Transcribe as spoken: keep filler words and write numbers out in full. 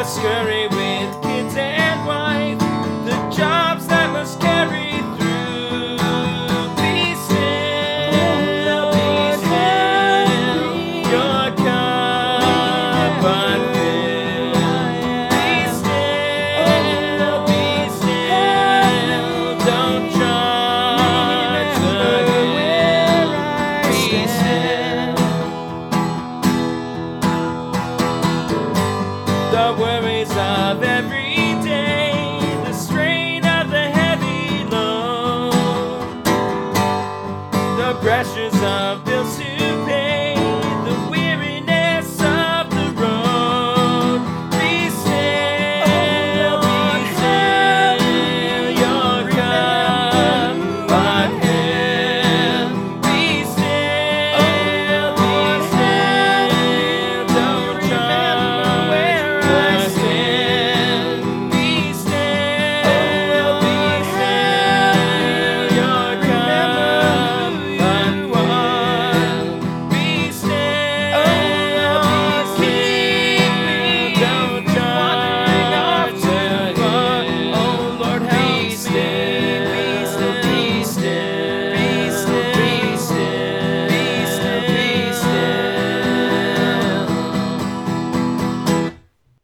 scurry with kids and wife, the jobs that must carry through. Be still, be still, your cup unfilled. Be still, be still, don't judge the good. Be still. The worries of every